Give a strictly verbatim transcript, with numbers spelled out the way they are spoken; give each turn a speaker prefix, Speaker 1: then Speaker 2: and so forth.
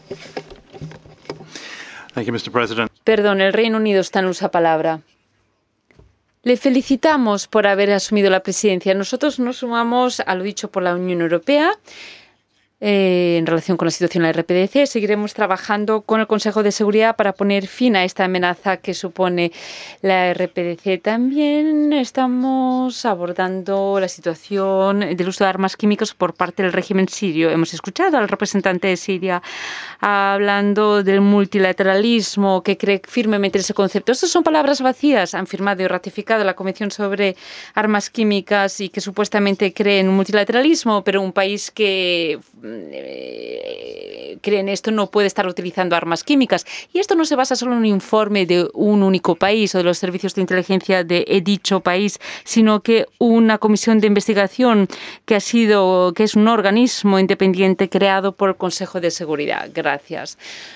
Speaker 1: Thank you, mister President.
Speaker 2: Perdón, el Reino Unido está en usa palabra. Le felicitamos por haber asumido la presidencia. Nosotros nos sumamos a lo dicho por la Unión Europea. Eh, en relación con la situación de la R P D C, seguiremos trabajando con el Consejo de Seguridad para poner fin a esta amenaza que supone la R P D C. También estamos abordando la situación del uso de armas químicas por parte del régimen sirio. Hemos escuchado al representante de Siria hablando del multilateralismo, que cree firmemente en ese concepto. Estas son palabras vacías. Han firmado y ratificado la Convención sobre Armas Químicas y que supuestamente cree en un multilateralismo, pero un país que cree en esto no puede estar utilizando armas químicas. Y esto no se basa solo en un informe de un único país o de los servicios de inteligencia de dicho país, sino que una comisión de investigación que ha sido, que es un organismo independiente creado por el Consejo de Seguridad. Gracias.